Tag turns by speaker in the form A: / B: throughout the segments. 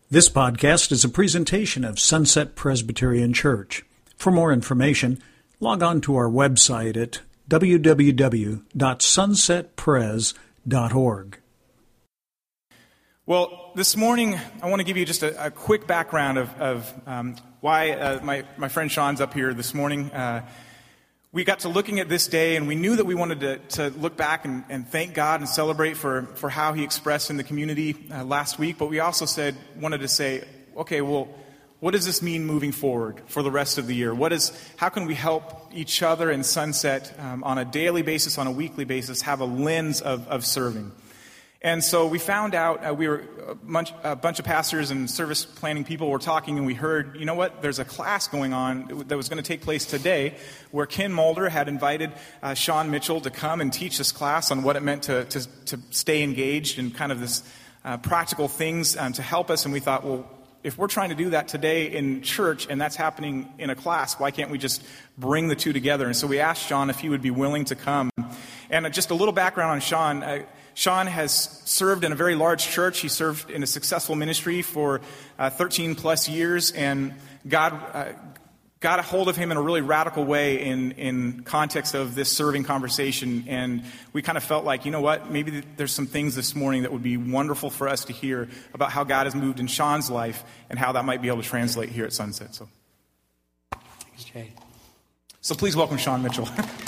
A: This podcast is a presentation of Sunset Presbyterian Church. For more information, log on to our website at www.sunsetpres.org.
B: Well, this morning, I want to give you just a quick background of why my friend Sean's up here this morning. We got to looking at this day, and we knew that we wanted to look back and thank God and celebrate for how He expressed in the community last week. But we also wanted to say, okay, well, what does this mean moving forward for the rest of the year? How can we help each other in Sunset on a daily basis, on a weekly basis, have a lens of serving? And so we found out, we were a bunch of pastors and service planning people were talking, and we heard, you know what, there's a class going on that was going to take place today where Ken Mulder had invited Sean Mitchell to come and teach this class on what it meant to stay engaged in kind of this practical things to help us. And we thought, well, if we're trying to do that today in church and that's happening in a class, why can't we just bring the two together? And so we asked Sean if he would be willing to come. And just a little background on Sean. Sean has served in a very large church. He served in a successful ministry for 13 plus years, and God got a hold of him in a really radical way in context of this serving conversation. And we kind of felt like, you know what, maybe there's some things this morning that would be wonderful for us to hear about how God has moved in Sean's life and how that might be able to translate here at Sunset. So,
C: thanks, Jay.
B: So please welcome Sean Mitchell.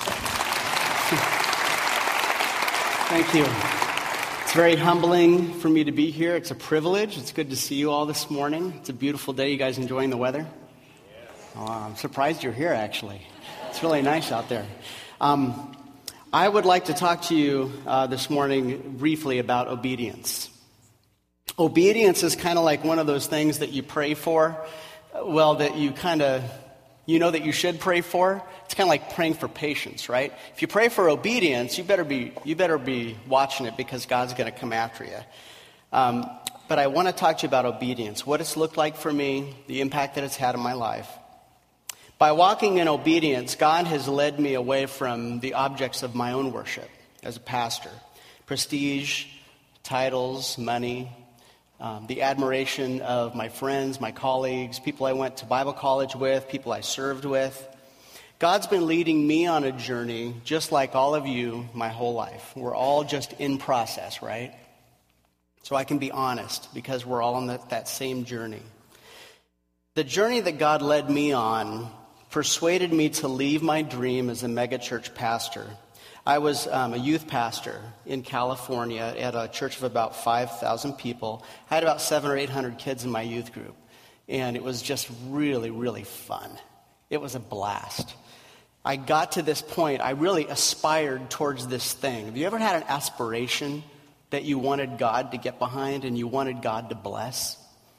C: Thank you. It's very humbling for me to be here. It's a privilege. It's good to see you all this morning. It's a beautiful day. You guys enjoying the weather? Oh, I'm surprised you're here, actually. It's really nice out there. I would like to talk to you this morning briefly about obedience. Obedience is kind of like one of those things that you pray for, that you kind of, that you should pray for. It's kind of like praying for patience, right? If you pray for obedience, you better be watching it because God's going to come after you. But I want to talk to you about obedience, what it's looked like for me, the impact that it's had in my life. By walking in obedience, God has led me away from the objects of my own worship as a pastor. Prestige, titles, money, the admiration of my friends, my colleagues, people I went to Bible college with, people I served with. God's been leading me on a journey, just like all of you, my whole life. We're all just in process, right? So I can be honest, because we're all on that same journey. The journey that God led me on persuaded me to leave my dream as a megachurch pastor. I was a youth pastor in California at a church of about 5,000 people. I had about 700 or 800 kids in my youth group, and it was just really, really fun. It was a blast. I got to this point, I really aspired towards this thing. Have you ever had an aspiration that you wanted God to get behind and you wanted God to bless?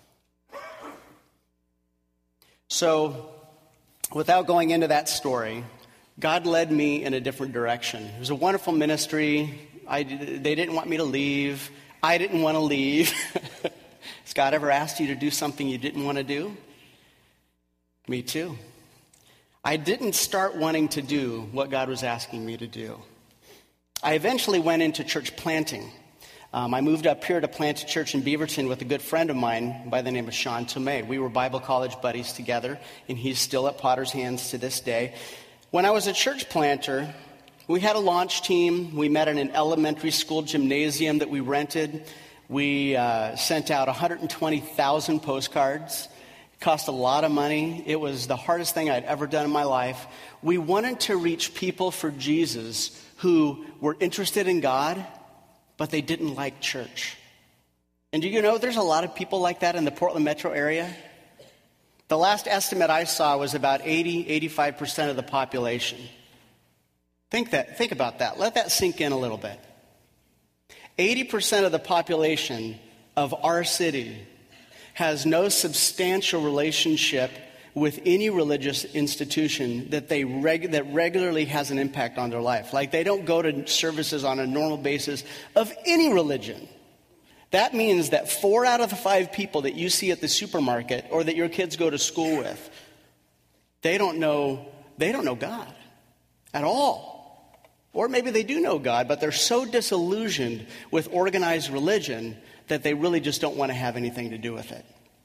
C: So, without going into that story, God led me in a different direction. It was a wonderful ministry. They didn't want me to leave. I didn't want to leave. Has God ever asked you to do something you didn't want to do? Me too. I didn't start wanting to do what God was asking me to do. I eventually went into church planting. I moved up here to plant a church in Beaverton with a good friend of mine by the name of Sean Tomei. We were Bible college buddies together, and he's still at Potter's Hands to this day. When I was a church planter, we had a launch team. We met in an elementary school gymnasium that we rented. We sent out 120,000 postcards. It cost a lot of money. It was the hardest thing I'd ever done in my life. We wanted to reach people for Jesus who were interested in God, but they didn't like church. And do you know there's a lot of people like that in the Portland metro area? The last estimate I saw was about 85% of the population. Think about that. Let that sink in a little bit. 80% of the population of our city has no substantial relationship with any religious institution that regularly has an impact on their life. Like they don't go to services on a normal basis of any religion. That means that 4 out of the 5 people that you see at the supermarket or that your kids go to school with, they don't know God at all. Or maybe they do know God, but they're so disillusioned with organized religion that they really just don't want to have anything to do with it.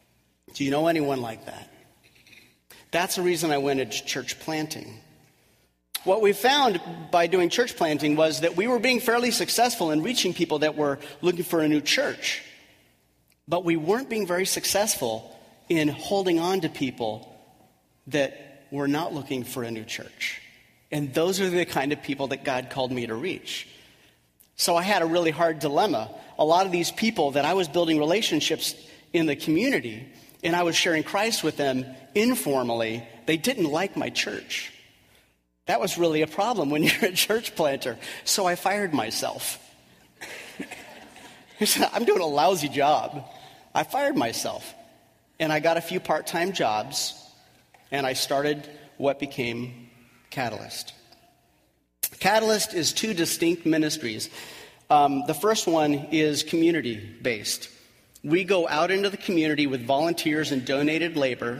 C: Do you know anyone like that? That's the reason I went into church planting. What we found by doing church planting was that we were being fairly successful in reaching people that were looking for a new church. But we weren't being very successful in holding on to people that were not looking for a new church. And those are the kind of people that God called me to reach. So I had a really hard dilemma. A lot of these people that I was building relationships in the community, and I was sharing Christ with them informally, they didn't like my church. That was really a problem when you're a church planter. So I fired myself. I'm doing a lousy job. I fired myself. And I got a few part-time jobs, and I started what became Catalyst. Catalyst is two distinct ministries. The first one is community-based. We go out into the community with volunteers and donated labor,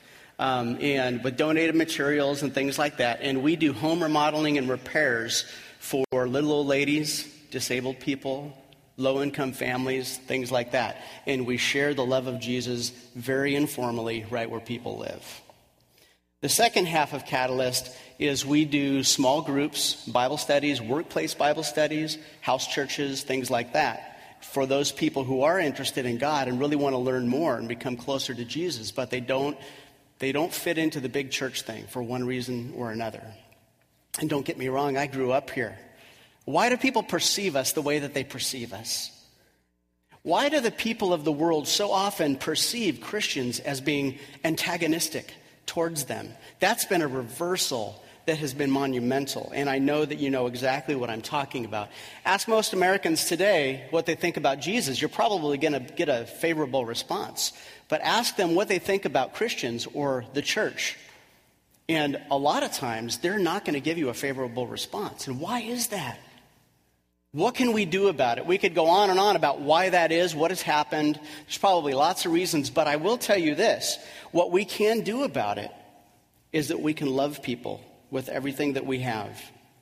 C: and with donated materials and things like that. And we do home remodeling and repairs for little old ladies, disabled people, low-income families, things like that. And we share the love of Jesus very informally right where people live. The second half of Catalyst is we do small groups, Bible studies, workplace Bible studies, house churches, things like that, for those people who are interested in God and really want to learn more and become closer to Jesus, but they don't fit into the big church thing for one reason or another. And don't get me wrong, I grew up here. Why do people perceive us the way that they perceive us? Why do the people of the world so often perceive Christians as being antagonistic towards them? That's been a reversal that has been monumental, and I know that you know exactly what I'm talking about. Ask most Americans today what they think about Jesus. You're probably going to get a favorable response. But ask them what they think about Christians or the church. And a lot of times, they're not going to give you a favorable response. And why is that? What can we do about it? We could go on and on about why that is, what has happened. There's probably lots of reasons, but I will tell you this. What we can do about it is that we can love people with everything that we have.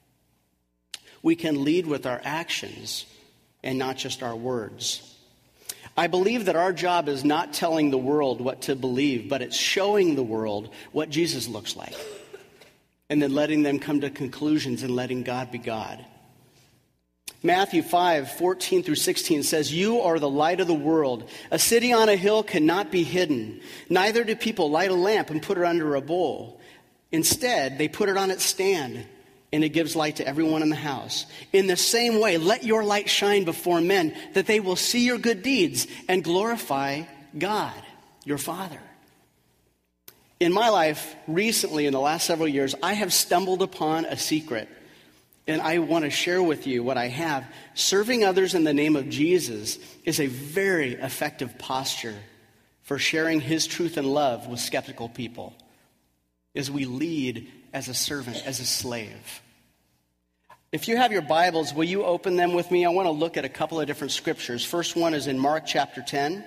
C: We can lead with our actions and not just our words. I believe that our job is not telling the world what to believe, but it's showing the world what Jesus looks like. And then letting them come to conclusions and letting God be God. Matthew 5:14 through 16 says, "You are the light of the world. A city on a hill cannot be hidden. Neither do people light a lamp and put it under a bowl. Instead, they put it on its stand, and it gives light to everyone in the house. In the same way, let your light shine before men, that they will see your good deeds and glorify God, your Father." In my life, recently, in the last several years, I have stumbled upon a secret. And I want to share with you what I have. Serving others in the name of Jesus is a very effective posture for sharing his truth and love with skeptical people, as we lead as a servant, as a slave. If you have your Bibles, will you open them with me? I want to look at a couple of different scriptures. First one is in Mark chapter 10.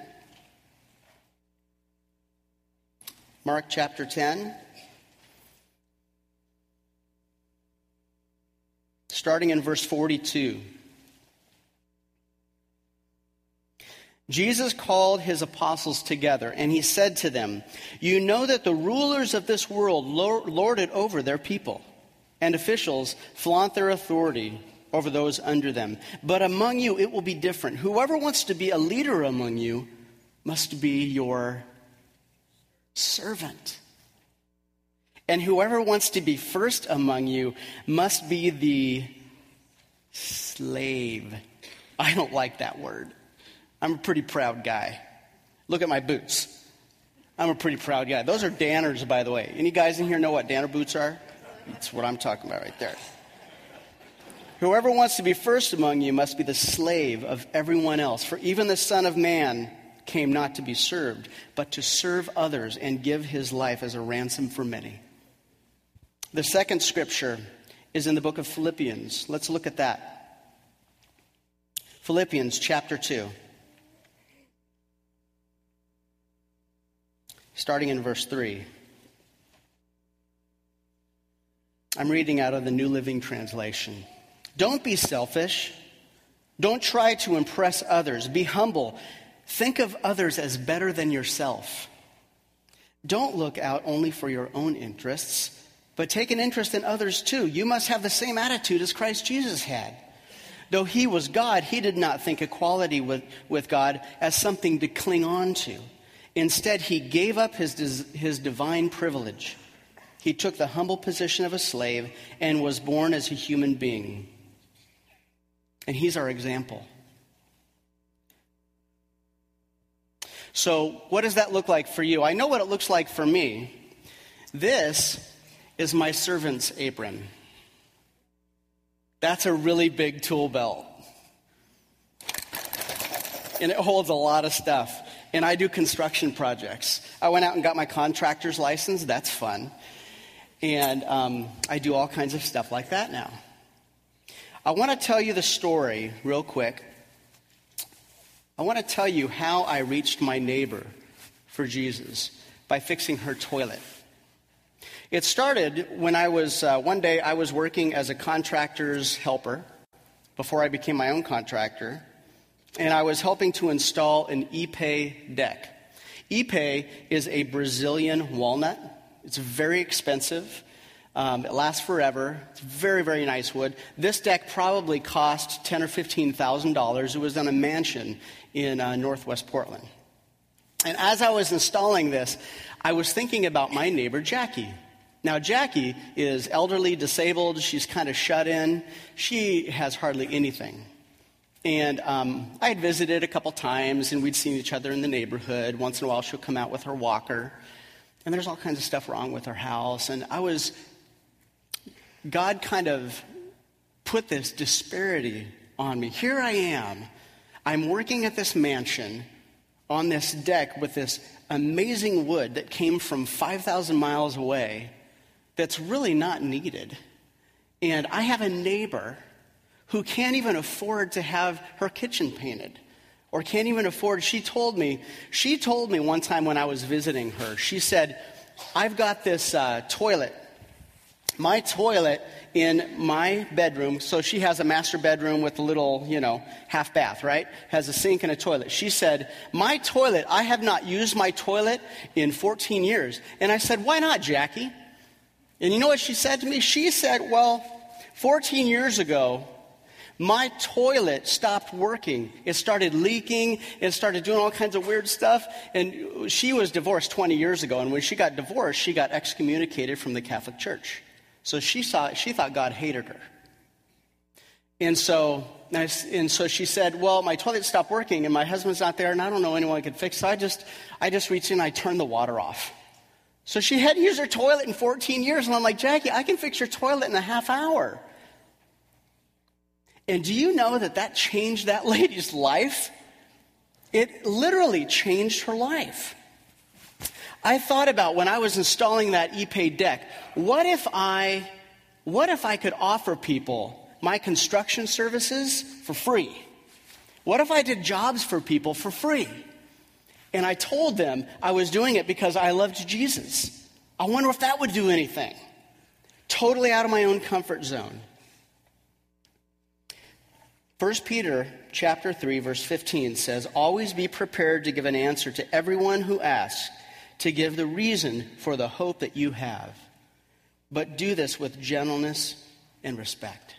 C: Mark chapter 10. Starting in verse 42. Jesus called his apostles together, and he said to them, "You know that the rulers of this world lord it over their people, and officials flaunt their authority over those under them. But among you it will be different. Whoever wants to be a leader among you must be your servant. And whoever wants to be first among you must be the slave." I don't like that word. I'm a pretty proud guy. Look at my boots. I'm a pretty proud guy. Those are Danners, by the way. Any guys in here know what Danner boots are? That's what I'm talking about right there. Whoever wants to be first among you must be the slave of everyone else. For even the Son of Man came not to be served, but to serve others and give his life as a ransom for many. The second scripture is in the book of Philippians. Let's look at that. Philippians chapter 2. Starting in verse 3. I'm reading out of the New Living Translation. "Don't be selfish. Don't try to impress others. Be humble. Think of others as better than yourself. Don't look out only for your own interests, but take an interest in others too. You must have the same attitude as Christ Jesus had. Though he was God, he did not think equality with God as something to cling on to. Instead, he gave up his divine privilege. He took the humble position of a slave and was born as a human being. And he's our example. So what does that look like for you? I know what it looks like for me. This is my servant's apron. That's a really big tool belt. And it holds a lot of stuff. And I do construction projects. I went out and got my contractor's license. That's fun. And I do all kinds of stuff like that now. I want to tell you the story real quick. I want to tell you how I reached my neighbor for Jesus by fixing her toilet. It started when I was, one day I was working as a contractor's helper before I became my own contractor, and I was helping to install an Ipe deck. Ipe is a Brazilian walnut. It's very expensive. It lasts forever. It's very, very nice wood. This deck probably cost $10,000 or $15,000. It was on a mansion in northwest Portland. And as I was installing this, I was thinking about my neighbor, Jackie. Now, Jackie is elderly, disabled. She's kind of shut in. She has hardly anything. And I had visited a couple times, and we'd seen each other in the neighborhood. Once in a while, she'll come out with her walker. And there's all kinds of stuff wrong with her house. And God kind of put this disparity on me. Here I am. I'm working at this mansion on this deck with this amazing wood that came from 5,000 miles away that's really not needed. And I have a neighbor who can't even afford to have her kitchen painted or can't even afford. She told me one time when I was visiting her, she said, I've got this toilet. My toilet in my bedroom, so she has a master bedroom with a little, half bath, right? Has a sink and a toilet. She said, my toilet, I have not used my toilet in 14 years. And I said, why not, Jackie? And you know what she said to me? She said, well, 14 years ago, my toilet stopped working. It started leaking. It started doing all kinds of weird stuff. And she was divorced 20 years ago. And when she got divorced, she got excommunicated from the Catholic Church. So she thought God hated her. And so she said, well, my toilet stopped working and my husband's not there and I don't know anyone I could fix. So I just reached in and I turned the water off. So she hadn't used her toilet in 14 years. And I'm like, Jackie, I can fix your toilet in a half hour. And do you know that changed that lady's life? It literally changed her life. I thought about when I was installing that Ipe deck, what if I could offer people my construction services for free? What if I did jobs for people for free? And I told them I was doing it because I loved Jesus. I wonder if that would do anything. Totally out of my own comfort zone. 1 Peter chapter 3, verse 15 says, always be prepared to give an answer to everyone who asks, to give the reason for the hope that you have. But do this with gentleness and respect.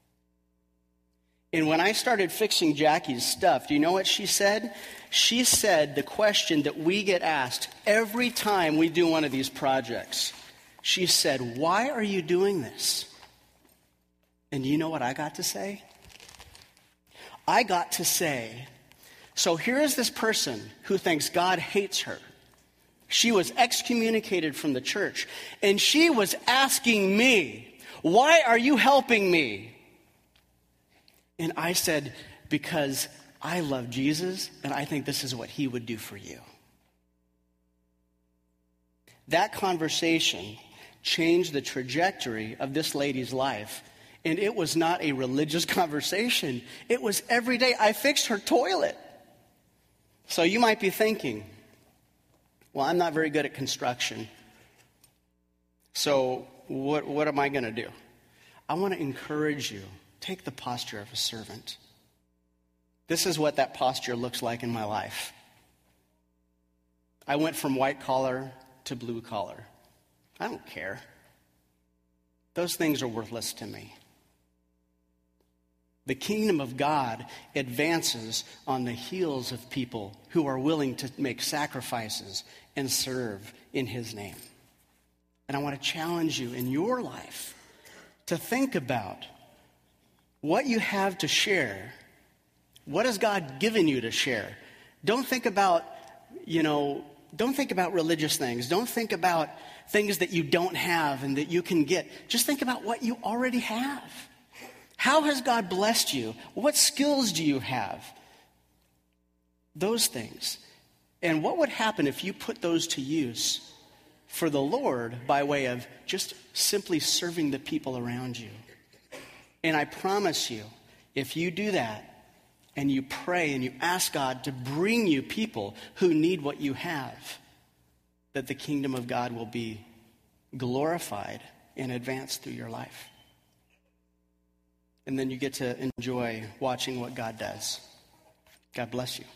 C: And when I started fixing Jackie's stuff, do you know what she said? She said the question that we get asked every time we do one of these projects. She said, why are you doing this? And do you know what I got to say? I got to say, so here is this person who thinks God hates her. She was excommunicated from the church. And she was asking me, why are you helping me? And I said, because I love Jesus and I think this is what he would do for you. That conversation changed the trajectory of this lady's life. And it was not a religious conversation. It was every day. I fixed her toilet. So you might be thinking, well, I'm not very good at construction. So what am I going to do? I want to encourage you. Take the posture of a servant. This is what that posture looks like in my life. I went from white collar to blue collar. I don't care. Those things are worthless to me. The kingdom of God advances on the heels of people who are willing to make sacrifices and serve in his name. And I want to challenge you in your life to think about what you have to share. What has God given you to share? Don't think about, don't think about religious things. Don't think about things that you don't have and that you can get. Just think about what you already have. How has God blessed you? What skills do you have? Those things. And what would happen if you put those to use for the Lord by way of just simply serving the people around you? And I promise you, if you do that, and you pray and you ask God to bring you people who need what you have, that the kingdom of God will be glorified and advanced through your life. And then you get to enjoy watching what God does. God bless you.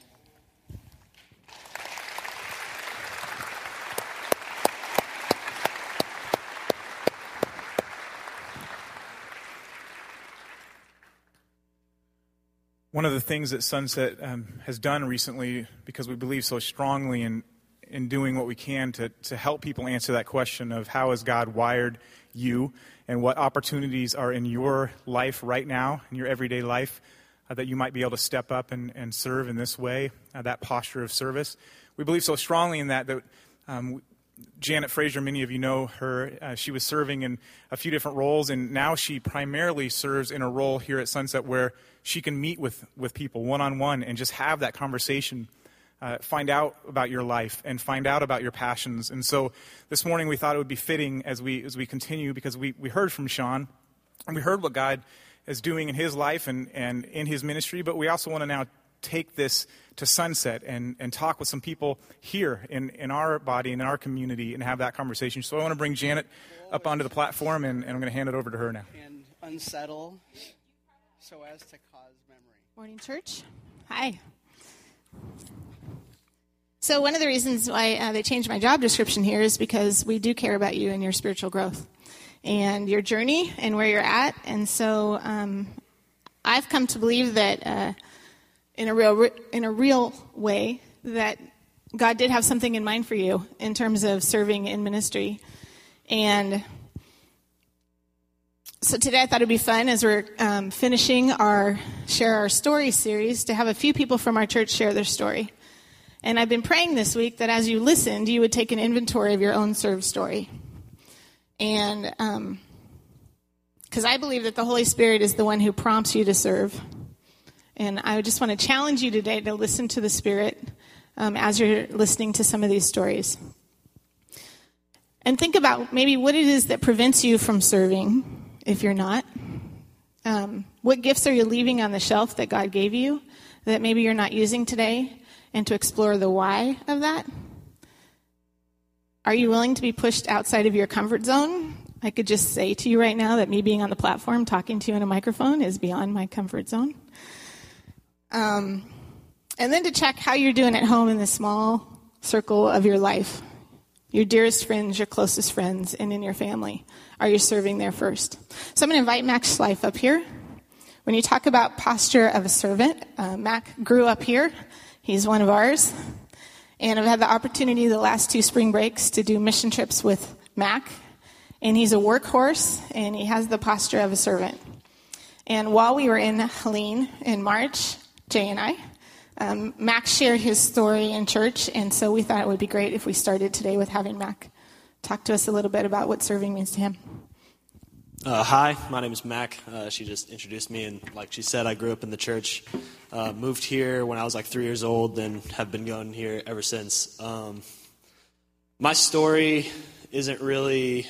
B: One of the things that Sunset has done recently, because we believe so strongly in doing what we can to help people answer that question of how has God wired you and what opportunities are in your life right now, in your everyday life, that you might be able to step up and serve in this way, that posture of service. We believe so strongly in that Janet Frazier, many of you know her. She was serving in a few different roles, and now she primarily serves in a role here at Sunset where she can meet with people one-on-one and just have that conversation, find out about your life and find out about your passions. And so this morning we thought it would be fitting as we continue, because we heard from Sean, and we heard what God is doing in his life and in his ministry, but we also want to now take this to Sunset and talk with some people here in our body and in our community and have that conversation. So I want to bring Janet up onto the platform, and I'm going to hand it over to her now.
C: And unsettle so as to cause memory.
D: Morning, church. Hi. So one of the reasons why they changed my job description here is because we do care about you and your spiritual growth and your journey and where you're at. And so I've come to believe that in a real way that God did have something in mind for you in terms of serving in ministry. And so today I thought it'd be fun as we're finishing our Share Our Story series to have a few people from our church share their story. And I've been praying this week that as you listened, you would take an inventory of your own served story. And because I believe that the Holy Spirit is the one who prompts you to serve. And I just want to challenge you today to listen to the Spirit as you're listening to some of these stories. And think about maybe what it is that prevents you from serving if you're not. What gifts are you leaving on the shelf that God gave you that maybe you're not using today? And to explore the why of that. Are you willing to be pushed outside of your comfort zone? I could just say to you right now that me being on the platform talking to you in a microphone is beyond my comfort zone. And then to check how you're doing at home in the small circle of your life. Your dearest friends, your closest friends, and in your family. Are you serving there first? So I'm going to invite Max Schleif up here. When you talk about posture of a servant, Mac grew up here. He's one of ours. And I've had the opportunity the last 2 spring breaks to do mission trips with Mac. And he's a workhorse, and he has the posture of a servant. And while we were in Helene in March, Jay and I, Mac shared his story in church, and so we thought it would be great if we started today with having Mac talk to us a little bit about what serving means to him.
E: Hi, my name is Mac. She just introduced me, and like she said, I grew up in the church. Moved here when I was like 3 years old, and have been going here ever since. My story isn't really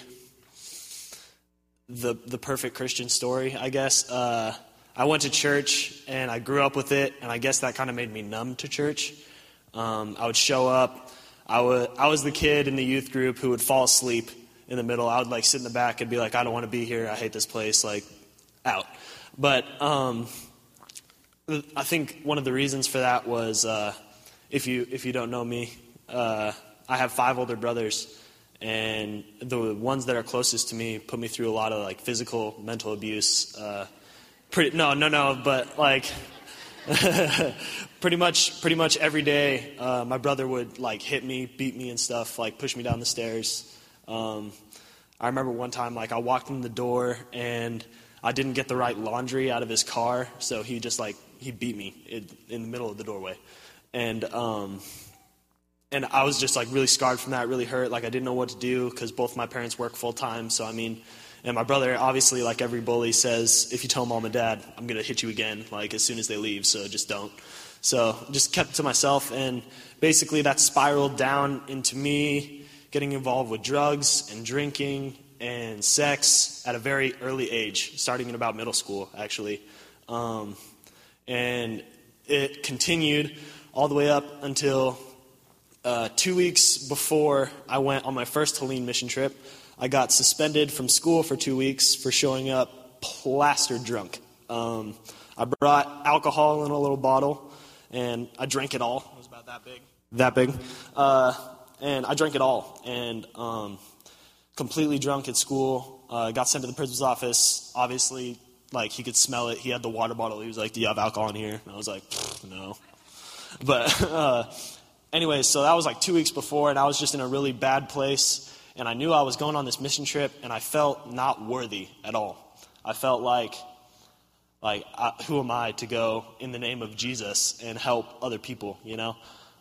E: the perfect Christian story, I guess. I went to church, and I grew up with it, and I guess that kind of made me numb to church. I would show up. I was the kid in the youth group who would fall asleep in the middle. I would like sit in the back and be like, I don't want to be here. I hate this place. Like, out. But I think one of the reasons for that was, if you don't know me, I have 5 older brothers, And the ones that are closest to me put me through a lot of like physical, mental abuse. But like pretty much every day, my brother would like hit me, beat me and stuff, like push me down the stairs. I remember one time, like I walked in the door and I didn't get the right laundry out of his car, so he beat me in the middle of the doorway. And I was just like really scarred from that, really hurt. Like I didn't know what to do because both my parents work full time. So and my brother, obviously, like every bully says, if you tell mom and dad, I'm going to hit you again, like as soon as they leave, so just don't. So just kept it to myself, and basically that spiraled down into me getting involved with drugs and drinking and sex at a very early age, starting in about middle school, actually. And it continued all the way up until 2 weeks before I went on my first Helene mission trip. I got suspended from school for 2 weeks for showing up plastered drunk. I brought alcohol in a little bottle, and I drank it all. It was about that big. And I drank it all, and completely drunk at school. Got sent to the principal's office. Obviously, like, he could smell it. He had the water bottle. He was like, "Do you have alcohol in here?" And I was like, "No." But anyway, so that was like 2 weeks before, and I was just in a really bad place. And I knew I was going on this mission trip, and I felt not worthy at all. I felt like who am I to go in the name of Jesus and help other people, you know?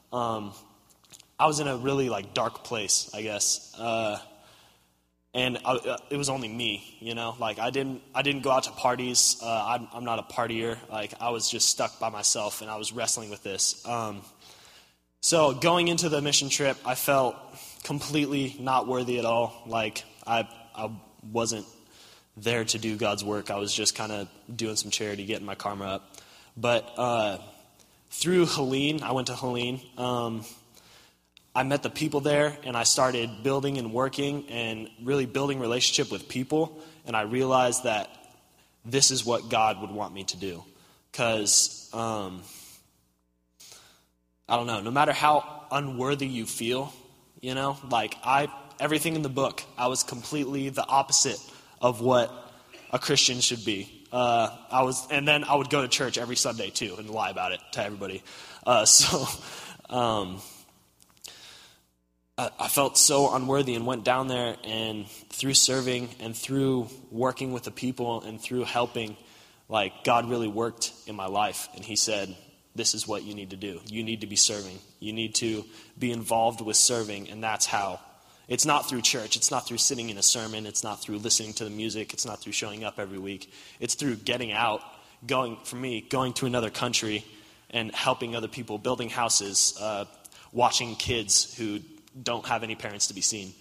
E: I was in a really like dark place, I guess. And it was only me, you know? Like I didn't go out to parties. I'm not a partier. Like I was just stuck by myself, and I was wrestling with this. So going into the mission trip, I felt completely not worthy at all. Like I wasn't there to do God's work. I was just kind of doing some charity, getting my karma up. But through Helene, I went to Helene. I met the people there, and I started building and working and really building relationship with people. And I realized that this is what God would want me to do. Because, I don't know, no matter how unworthy you feel, you know, like everything in the book, I was completely the opposite of what a Christian should be. And then I would go to church every Sunday too and lie about it to everybody. I felt so unworthy and went down there, and through serving and through working with the people and through helping, like God really worked in my life. And he said, this is what you need to do. You need to be serving. You need to be involved with serving, and that's how. It's not through church. It's not through sitting in a sermon. It's not through listening to the music. It's not through showing up every week. It's through getting out, going to another country and helping other people, building houses, watching kids who don't have any parents to be seen.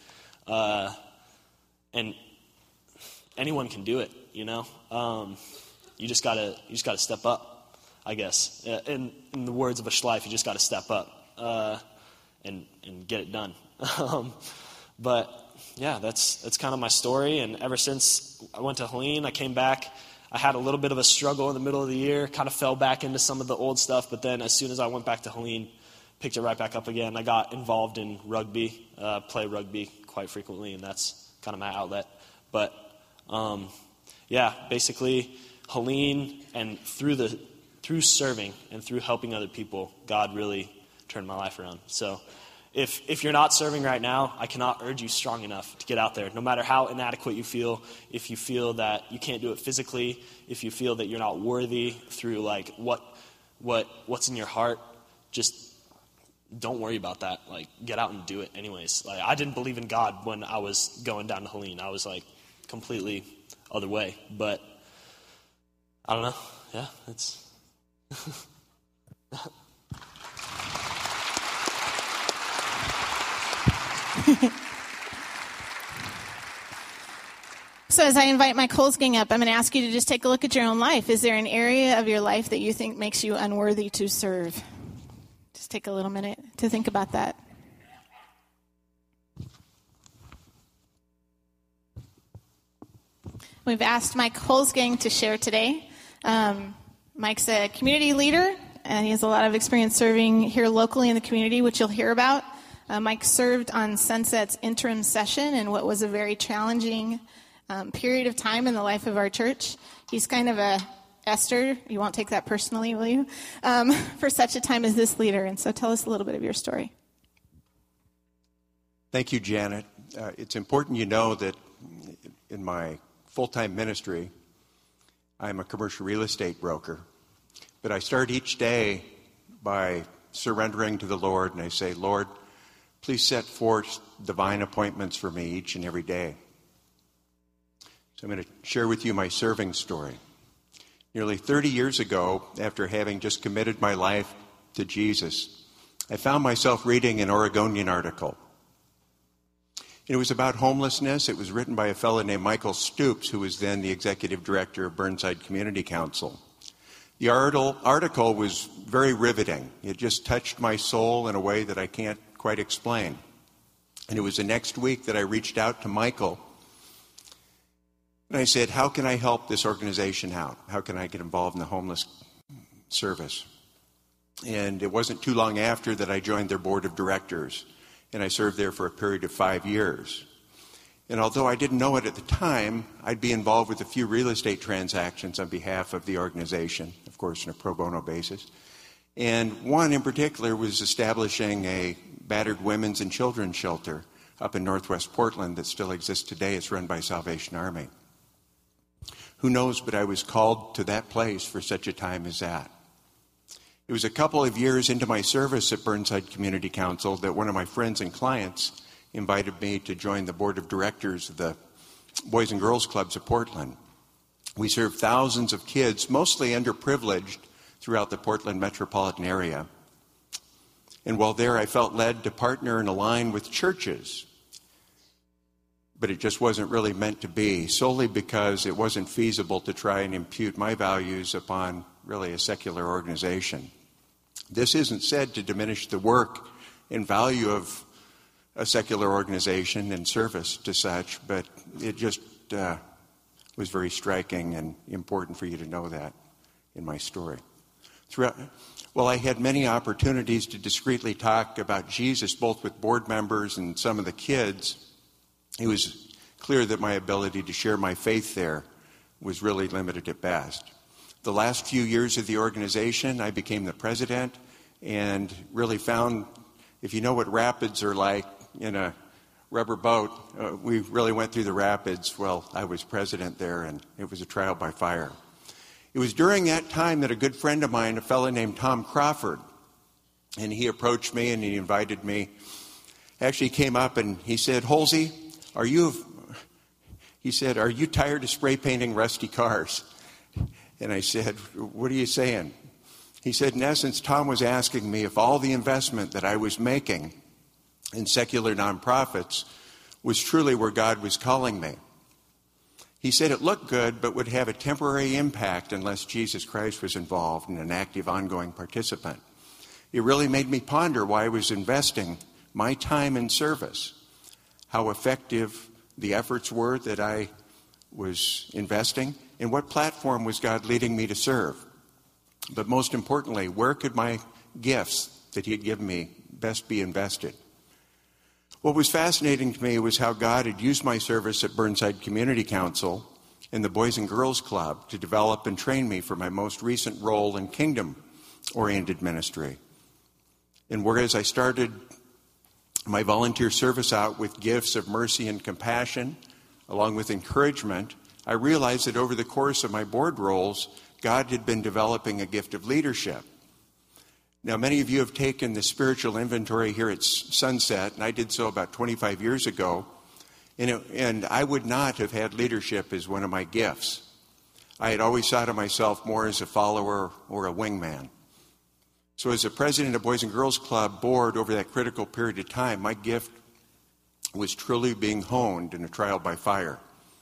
E: And anyone can do it, you know? You just gotta step up, I guess. In the words of a Schleif, you just gotta step up and get it done. But yeah, that's kind of my story. And ever since I went to Helene, I came back. I had a little bit of a struggle in the middle of the year, kind of fell back into some of the old stuff. But then as soon as I went back to Helene, picked it right back up again. I got involved in rugby, play rugby quite frequently, and that's kind of my outlet. But yeah, basically Helene, and through serving and through helping other people, God really turned my life around. So if you're not serving right now, I cannot urge you strong enough to get out there. No matter how inadequate you feel, if you feel that you can't do it physically, if you feel that you're not worthy through like what's in your heart, just don't worry about that. Like, get out and do it anyways. Like, I didn't believe in God when I was going down to Helene. I was like completely other way. But I don't know. Yeah, it's
D: So as I invite my Coles gang up, I'm going to ask you to just take a look at your own life. Is there an area of your life that you think makes you unworthy to serve? Just take a little minute to think about that. We've asked Mike Holzgang to share today. Mike's a community leader, and he has a lot of experience serving here locally in the community, which you'll hear about. Mike served on Sunset's interim session in what was a very challenging period of time in the life of our church. He's kind of a Esther, you won't take that personally, will you? For such a time as this leader. And so tell us a little bit of your story.
F: Thank you, Janet. It's important you know that in my full-time ministry, I'm a commercial real estate broker. But I start each day by surrendering to the Lord, and I say, Lord, please set forth divine appointments for me each and every day. So I'm going to share with you my serving story. Nearly 30 years ago, after having just committed my life to Jesus, I found myself reading an Oregonian article. It was about homelessness. It was written by a fellow named Michael Stoops, who was then the executive director of Burnside Community Council. The article was very riveting. It just touched my soul in a way that I can't quite explain. And it was the next week that I reached out to Michael. And I said, how can I help this organization out? How can I get involved in the homeless service? And it wasn't too long after that I joined their board of directors. And I served there for a period of 5 years. And although I didn't know it at the time, I'd be involved with a few real estate transactions on behalf of the organization, of course, on a pro bono basis. And one in particular was establishing a battered women's and children's shelter up in northwest Portland that still exists today. It's run by Salvation Army. Who knows, but I was called to that place for such a time as that. It was a couple of years into my service at Burnside Community Council that one of my friends and clients invited me to join the board of directors of the Boys and Girls Clubs of Portland. We serve thousands of kids, mostly underprivileged, throughout the Portland metropolitan area. And while there, I felt led to partner and align with churches. But it just wasn't really meant to be, solely because it wasn't feasible to try and impute my values upon really a secular organization. This isn't said to diminish the work and value of a secular organization and service to such, but it just was very striking and important for you to know that in my story. Well, I had many opportunities to discreetly talk about Jesus, both with board members and some of the kids. It was clear that my ability to share my faith there was really limited at best. The last few years of the organization, I became the president and really found, if you know what rapids are like in a rubber boat, we really went through the rapids. Well, I was president there, and it was a trial by fire. It was during that time that a good friend of mine, a fellow named Tom Crawford, and he approached me and he invited me. Actually, he came up and he said, Holsey, are you tired of spray painting rusty cars? And I said, what are you saying? He said, in essence, Tom was asking me if all the investment that I was making in secular nonprofits was truly where God was calling me. He said it looked good, but would have a temporary impact unless Jesus Christ was involved and an active, ongoing participant. It really made me ponder why I was investing my time in service, how effective the efforts were that I was investing, and what platform was God leading me to serve. But most importantly, where could my gifts that He had given me best be invested? What was fascinating to me was how God had used my service at Burnside Community Council and the Boys and Girls Club to develop and train me for my most recent role in kingdom-oriented ministry. And whereas I started my volunteer service out with gifts of mercy and compassion, along with encouragement, I realized that over the course of my board roles, God had been developing a gift of leadership. Now, many of you have taken the spiritual inventory here at Sunset, and I did so about 25 years ago, and I would not have had leadership as one of my gifts. I had always thought of myself more as a follower or a wingman. So as the president of Boys and Girls Club board over that critical period of time, my gift was truly being honed in a trial by fire.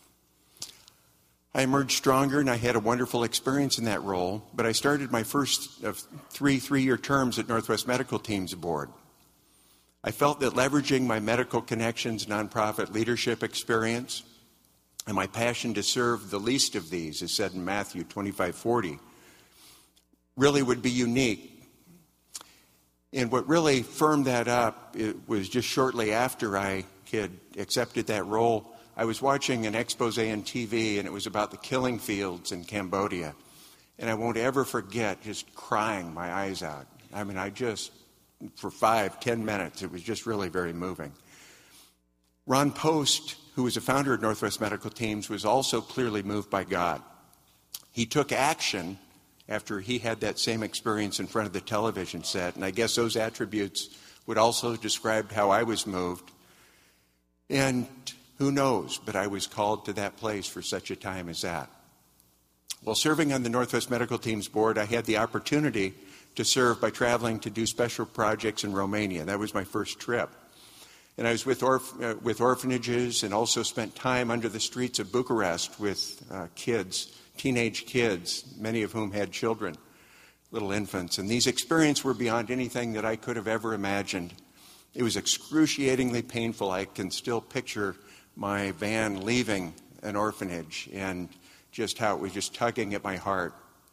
F: I emerged stronger, and I had a wonderful experience in that role, but I started my first of three-year terms at Northwest Medical Teams Board. I felt that leveraging my medical connections, nonprofit leadership experience, and my passion to serve the least of these, as said in Matthew 25:40, really would be unique And what really firmed that up, it was just shortly after I had accepted that role, I was watching an expose on TV, and it was about the killing fields in Cambodia. And I won't ever forget just crying my eyes out. I mean, for 5-10 minutes, it was just really very moving. Ron Post, who was a founder of Northwest Medical Teams, was also clearly moved by God. He took action after he had that same experience in front of the television set, and I guess those attributes would also describe how I was moved. And who knows, but I was called to that place for such a time as that. While serving on the Northwest Medical Teams board, I had the opportunity to serve by traveling to do special projects in Romania. That was my first trip. And I was with orphanages and also spent time under the streets of Bucharest with kids, teenage kids, many of whom had children, little infants. And these experiences were beyond anything that I could have ever imagined. It was excruciatingly painful. I can still picture my van leaving an orphanage and just how it was just tugging at my heart.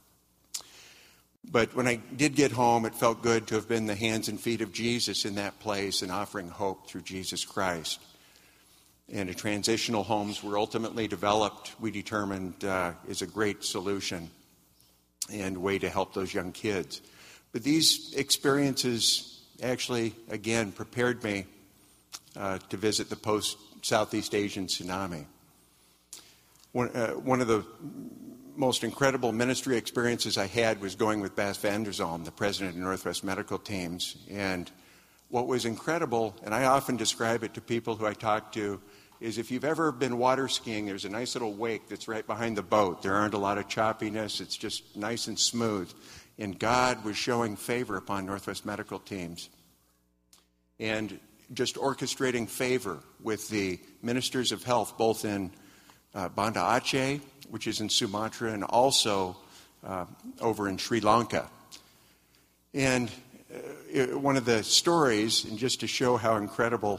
F: But when I did get home, it felt good to have been the hands and feet of Jesus in that place and offering hope through Jesus Christ. And transitional homes were ultimately developed, we determined, is a great solution and way to help those young kids. But these experiences actually, again, prepared me to visit the post-Southeast Asian tsunami. One of the most incredible ministry experiences I had was going with Bas van der Zalm, the president of Northwest Medical Teams. And what was incredible, and I often describe it to people who I talk to, is if you've ever been water skiing, there's a nice little wake that's right behind the boat. There aren't a lot of choppiness. It's just nice and smooth. And God was showing favor upon Northwest Medical Teams and just orchestrating favor with the ministers of health, both in Banda Aceh, which is in Sumatra, and also over in Sri Lanka. And one of the stories, and just to show how incredible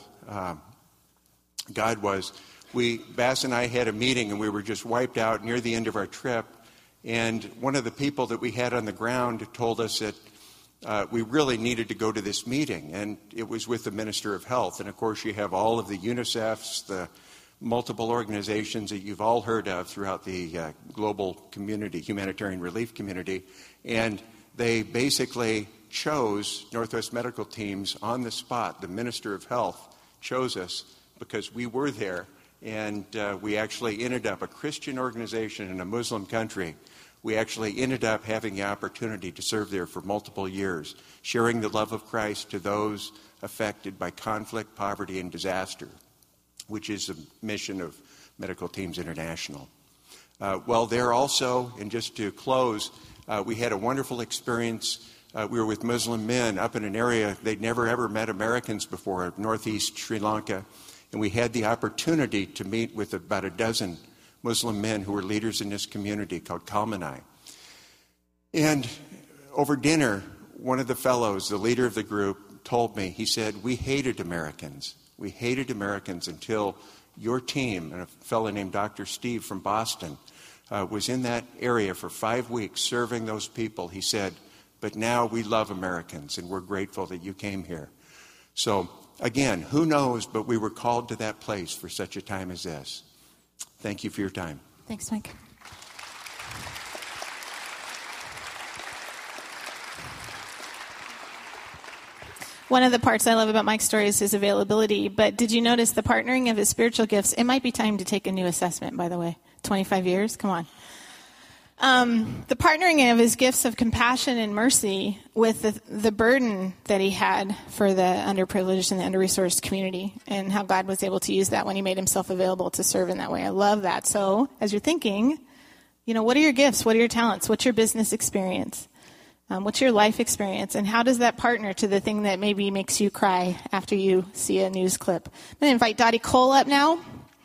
F: God was, Bas and I had a meeting, and we were just wiped out near the end of our trip. And one of the people that we had on the ground told us that we really needed to go to this meeting, and it was with the Minister of Health. And of course, you have all of the UNICEFs, the multiple organizations that you've all heard of throughout the global community, humanitarian relief community, and they basically chose Northwest Medical Teams on the spot. The Minister of Health chose us because we were there, and we actually ended up, a Christian organization in a Muslim country, we actually ended up having the opportunity to serve there for multiple years, sharing the love of Christ to those affected by conflict, poverty, and disaster, which is the mission of Medical Teams International. Well, there also, and just to close, we had a wonderful experience. We were with Muslim men up in an area they'd never ever met Americans before, northeast Sri Lanka, and we had the opportunity to meet with about a dozen Muslim men who were leaders in this community called Kalmanai. And over dinner, one of the fellows, the leader of the group, told me, he said, we hated Americans. We hated Americans until your team, and a fellow named Dr. Steve from Boston, was in that area for 5 weeks serving those people. He said, but now we love Americans, and we're grateful that you came here. So, again, who knows, but we were called to that place for such a time as this. Thank you for your time.
D: Thanks, Mike. One of the parts I love about Mike's story is his availability, but did you notice the partnering of his spiritual gifts? It might be time to take a new assessment, by the way. 25 years? Come on. The partnering of his gifts of compassion and mercy with the burden that he had for the underprivileged and the under-resourced community, and how God was able to use that when he made himself available to serve in that way. I love that. So as you're thinking, what are your gifts? What are your talents? What's your business experience? What's your life experience? And how does that partner to the thing that maybe makes you cry after you see a news clip? I'm going to invite Dottie Cole up now.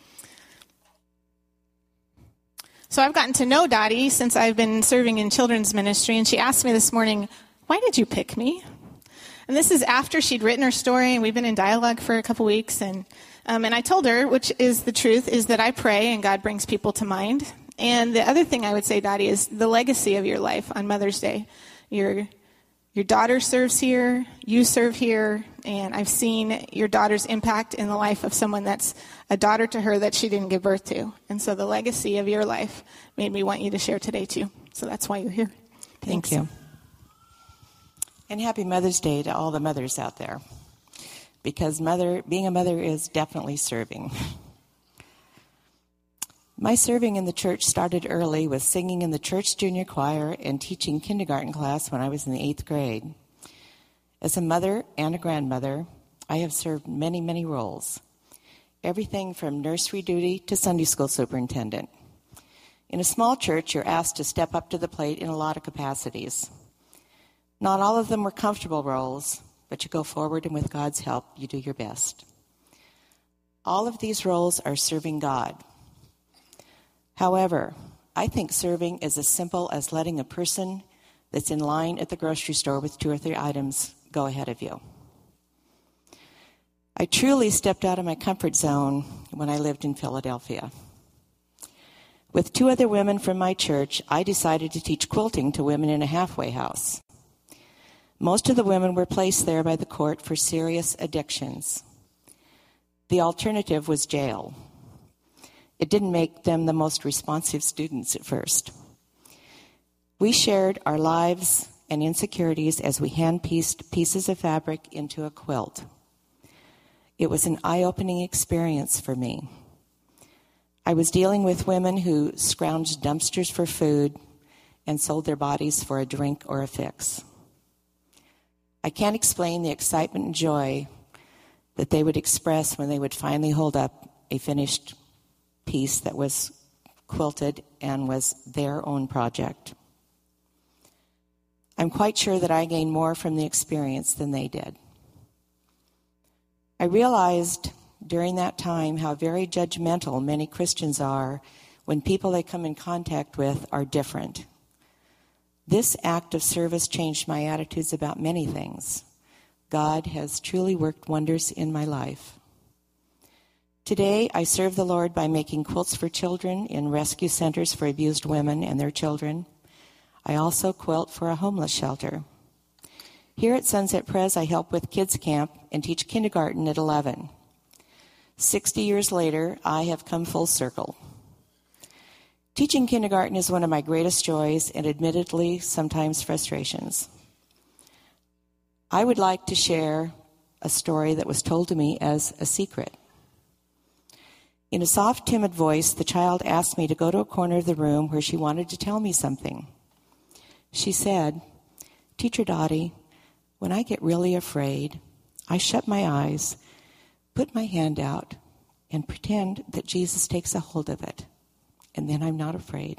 D: So I've gotten to know Dottie since I've been serving in children's ministry, and she asked me this morning, why did you pick me? And this is after she'd written her story, and we've been in dialogue for a couple weeks. And I told her, which is the truth, is that I pray and God brings people to mind. And the other thing I would say, Dottie, is the legacy of your life on Mother's Day. Your Your daughter serves here, you serve here, and I've seen your daughter's impact in the life of someone that's a daughter to her that she didn't give birth to. And so the legacy of your life made me want you to share today too. So that's why you're here.
G: Thank you. And happy Mother's Day to all the mothers out there. Because being a mother is definitely serving. My serving in the church started early with singing in the church junior choir and teaching kindergarten class when I was in the 8th grade. As a mother and a grandmother, I have served many, many roles. Everything from nursery duty to Sunday school superintendent. In a small church, you're asked to step up to the plate in a lot of capacities. Not all of them were comfortable roles, but you go forward and with God's help, you do your best. All of these roles are serving God. However, I think serving is as simple as letting a person that's in line at the grocery store with 2 or 3 items go ahead of you. I truly stepped out of my comfort zone when I lived in Philadelphia. With 2 other women from my church, I decided to teach quilting to women in a halfway house. Most of the women were placed there by the court for serious addictions. The alternative was jail. It didn't make them the most responsive students at first. We shared our lives and insecurities as we hand-pieced pieces of fabric into a quilt. It was an eye-opening experience for me. I was dealing with women who scrounged dumpsters for food and sold their bodies for a drink or a fix. I can't explain the excitement and joy that they would express when they would finally hold up a finished piece that was quilted and was their own project. I'm quite sure that I gained more from the experience than they did. I realized during that time how very judgmental many Christians are when people they come in contact with are different. This act of service changed my attitudes about many things. God has truly worked wonders in my life. Today, I serve the Lord by making quilts for children in rescue centers for abused women and their children. I also quilt for a homeless shelter. Here at Sunset Pres, I help with kids camp and teach kindergarten at 11. 60 years later, I have come full circle. Teaching kindergarten is one of my greatest joys and admittedly sometimes frustrations. I would like to share a story that was told to me as a secret. In a soft, timid voice, the child asked me to go to a corner of the room where she wanted to tell me something. She said, "Teacher Dottie, when I get really afraid, I shut my eyes, put my hand out, and pretend that Jesus takes a hold of it, and then I'm not afraid."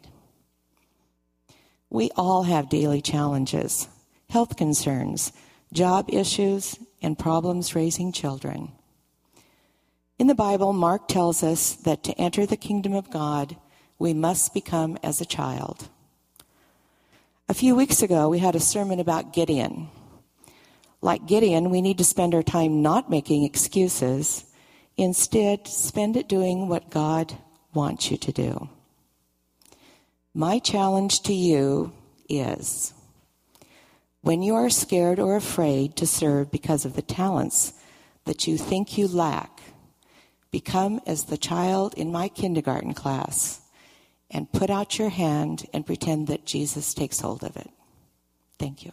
G: We all have daily challenges, health concerns, job issues, and problems raising children. In the Bible, Mark tells us that to enter the kingdom of God, we must become as a child. A few weeks ago, we had a sermon about Gideon. Like Gideon, we need to spend our time not making excuses. Instead, spend it doing what God wants you to do. My challenge to you is, when you are scared or afraid to serve because of the talents that you think you lack, become as the child in my kindergarten class and put out your hand and pretend that Jesus takes hold of it. Thank you.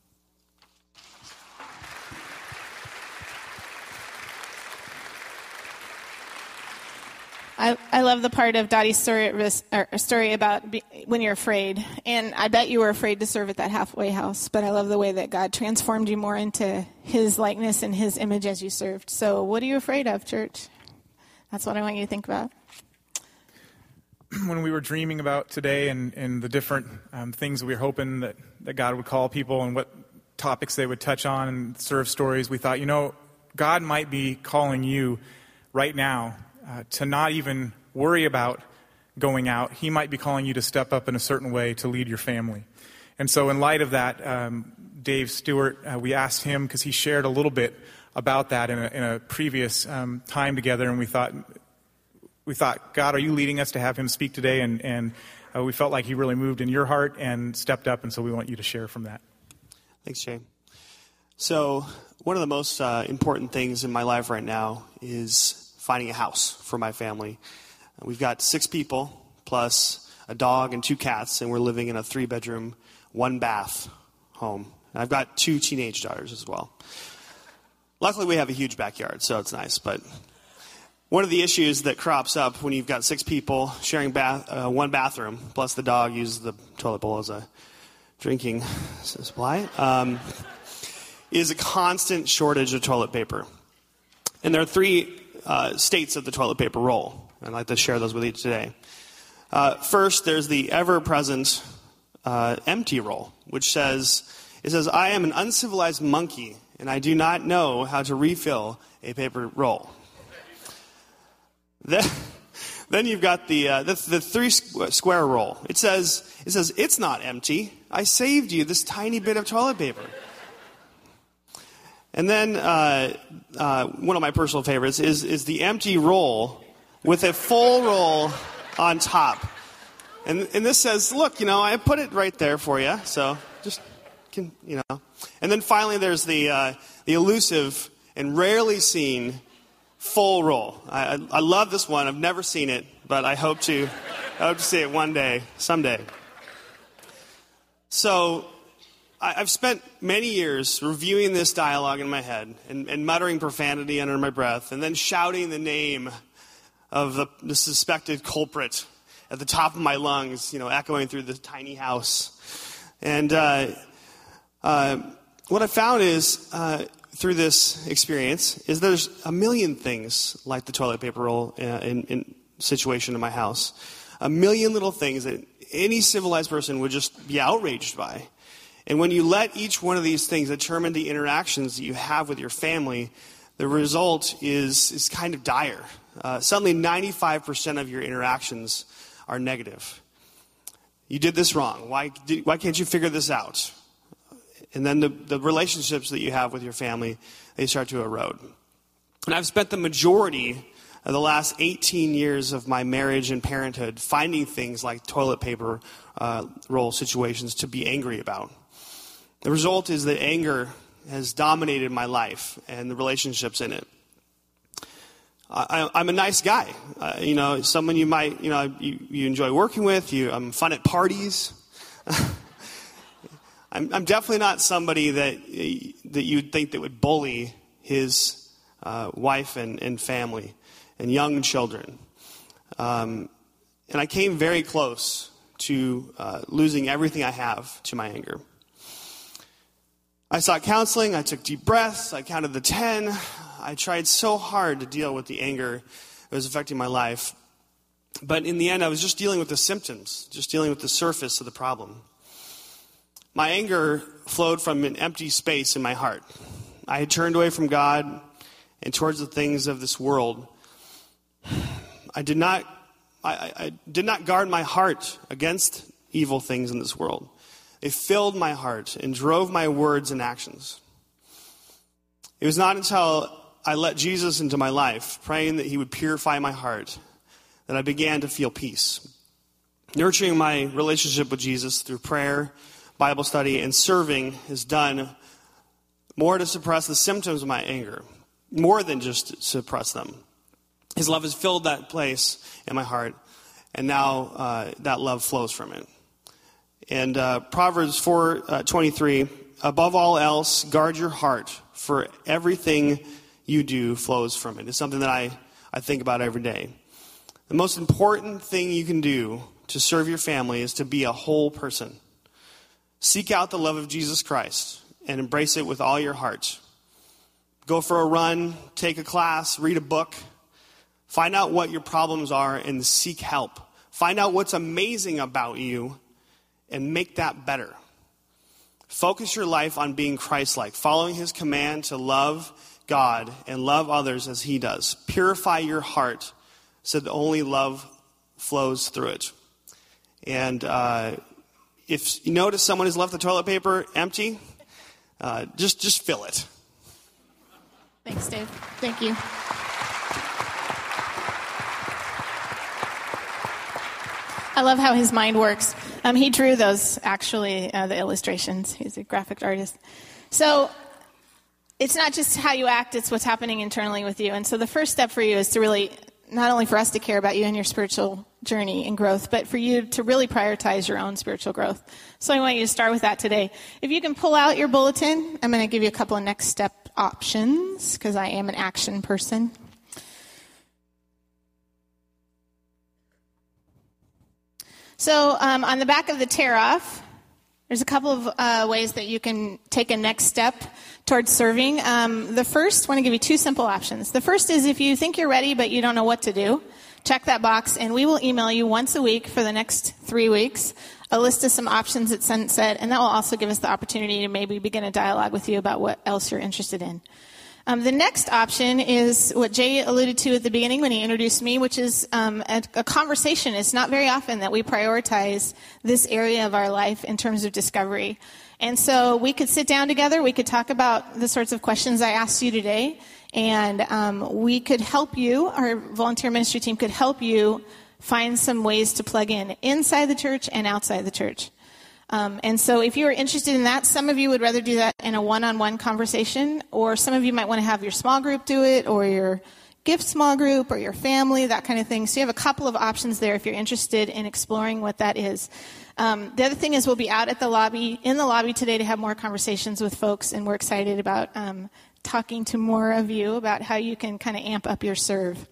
D: I love the part of Dottie's story about when you're afraid. And I bet you were afraid to serve at that halfway house. But I love the way that God transformed you more into his likeness and his image as you served. So what are you afraid of, church? That's what I want you to think about.
B: When we were dreaming about today and the different things we were hoping that God would call people and what topics they would touch on and serve stories, we thought, God might be calling you right now to not even worry about going out. He might be calling you to step up in a certain way to lead your family. And so in light of that, Dave Stewart, we asked him, because he shared a little bit about that in a previous time together, and we thought, God, are you leading us to have him speak today? And we felt like he really moved in your heart and stepped up, and so we want you to share from that.
H: Thanks, Jay. So one of the most important things in my life right now is finding a house for my family. We've got 6 people plus a dog and 2 cats, and we're living in a 3-bedroom, 1-bath home. And I've got 2 teenage daughters as well. Luckily, we have a huge backyard, so it's nice. But one of the issues that crops up when you've got 6 people sharing 1 bathroom, plus the dog uses the toilet bowl as a drinking supply, is a constant shortage of toilet paper. And there are 3 states of the toilet paper roll. I'd like to share those with you today. First, there's the ever-present empty roll, which says, I am an uncivilized monkey, and I do not know how to refill a paper roll. Then you've got the 3-square roll. It says, it's not empty. I saved you this tiny bit of toilet paper. And then one of my personal favorites is the empty roll with a full roll on top. And this says, look, I put it right there for you. So just, And then finally there's the elusive and rarely seen full roll. I love this one. I've never seen it, but I hope to see it one day, someday. So I've spent many years reviewing this dialogue in my head and muttering profanity under my breath and then shouting the name of the suspected culprit at the top of my lungs, echoing through the tiny house. And what I found is, through this experience, is there's a million things like the toilet paper roll in situation in my house. A million little things that any civilized person would just be outraged by. And when you let each one of these things determine the interactions that you have with your family, the result is kind of dire. Suddenly 95% of your interactions are negative. You did this wrong. Why can't you figure this out? And then the relationships that you have with your family, they start to erode. And I've spent the majority of the last 18 years of my marriage and parenthood finding things like toilet paper roll situations to be angry about. The result is that anger has dominated my life and the relationships in it. I'm a nice guy. Someone you might, you enjoy working with. I'm fun at parties. I'm definitely not somebody that you'd think that would bully his wife and family and young children. And I came very close to losing everything I have to my anger. I sought counseling. I took deep breaths. I counted the 10. I tried so hard to deal with the anger that was affecting my life. But in the end, I was just dealing with the symptoms, just dealing with the surface of the problem. My anger flowed from an empty space in my heart. I had turned away from God and towards the things of this world. I did not guard my heart against evil things in this world. It filled my heart and drove my words and actions. It was not until I let Jesus into my life, praying that he would purify my heart, that I began to feel peace. Nurturing my relationship with Jesus through prayer, Bible study, and serving has done more to suppress the symptoms of my anger, more than just suppress them. His love has filled that place in my heart, and now that love flows from it. And Proverbs 4:23, above all else, guard your heart, for everything you do flows from it. It's something that I think about every day. The most important thing you can do to serve your family is to be a whole person. Seek out the love of Jesus Christ and embrace it with all your heart. Go for a run, take a class, read a book. Find out what your problems are and seek help. Find out what's amazing about you and make that better. Focus your life on being Christ-like, following his command to love God and love others as he does. Purify your heart so that only love flows through it. And if you notice someone has left the toilet paper empty, just fill it.
D: Thanks, Dave. Thank you. I love how his mind works. He drew those, actually, the illustrations. He's a graphic artist. So it's not just how you act, it's what's happening internally with you. And so the first step for you is to really, not only for us to care about you and your spiritual journey and growth, but for you to really prioritize your own spiritual growth. So I want you to start with that today. If you can pull out your bulletin, I'm going to give you a couple of next step options, because I am an action person. So on the back of the tear-off, there's a couple of ways that you can take a next step towards serving. The first, I want to give you two simple options. The first is if you think you're ready but you don't know what to do, check that box, and we will email you once a week for the next 3 weeks a list of some options at Sunset, and that will also give us the opportunity to maybe begin a dialogue with you about what else you're interested in. The next option is what Jay alluded to at the beginning when he introduced me, which is a conversation. It's not very often that we prioritize this area of our life in terms of discovery. And so we could sit down together, we could talk about the sorts of questions I asked you today, and we could help you, our volunteer ministry team could help you find some ways to plug in inside the church and outside the church. And so if you are interested in that, some of you would rather do that in a one-on-one conversation, or some of you might want to have your small group do it, or your gift small group, or your family, that kind of thing. So you have a couple of options there if you're interested in exploring what that is. The other thing is we'll be out at the lobby, in the lobby today to have more conversations with folks, and we're excited about talking to more of you about how you can kind of amp up your serve.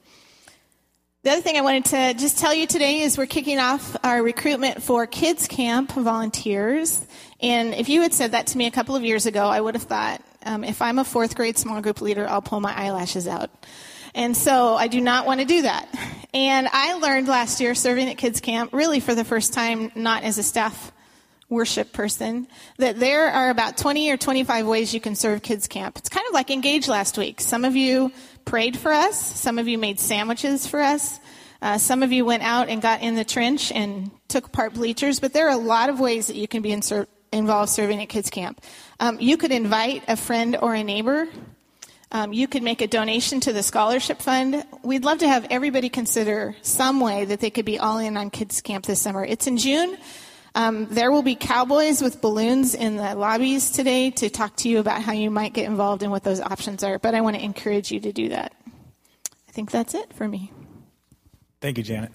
D: The other thing I wanted to just tell you today is we're kicking off our recruitment for Kids Camp volunteers. And if you had said that to me a couple of years ago, I would have thought, if I'm a fourth grade small group leader, I'll pull my eyelashes out. And so I do not want to do that. And I learned last year serving at Kids Camp, really for the first time, not as a staff worship person, that there are about 20 or 25 ways you can serve Kids Camp. It's kind of like Engage last week. Some of you prayed for us. Some of you made sandwiches for us. Some of you went out and got in the trench and took apart bleachers. But there are a lot of ways that you can be involved serving at Kids Camp. You could invite a friend or a neighbor. You could make a donation to the scholarship fund. We'd love to have everybody consider some way that they could be all in on Kids Camp this summer. It's in June. There will be cowboys with balloons in the lobbies today to talk to you about how you might get involved and what those options are. But I want to encourage you to do that. I think that's it for me.
B: Thank you, Janet.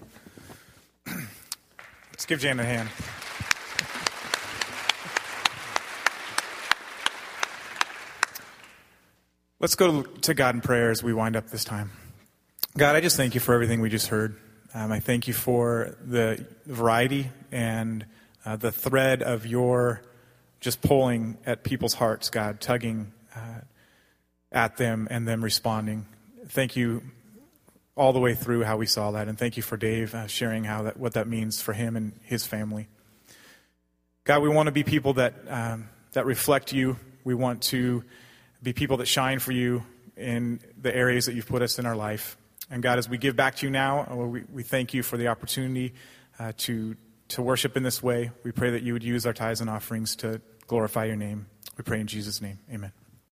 B: Let's give Janet a hand. Let's go to God in prayer as we wind up this time. God, I just thank you for everything we just heard. I thank you for the variety and the thread of your just pulling at people's hearts, God, tugging at them and them responding. Thank you all the way through how we saw that, and thank you for Dave sharing what that means for him and his family. God, we want to be people that reflect you. We want to be people that shine for you in the areas that you've put us in our life. And God, as we give back to you now, we thank you for the opportunity to worship in this way. We pray that you would use our tithes and offerings to glorify your name. We pray in Jesus' name. Amen.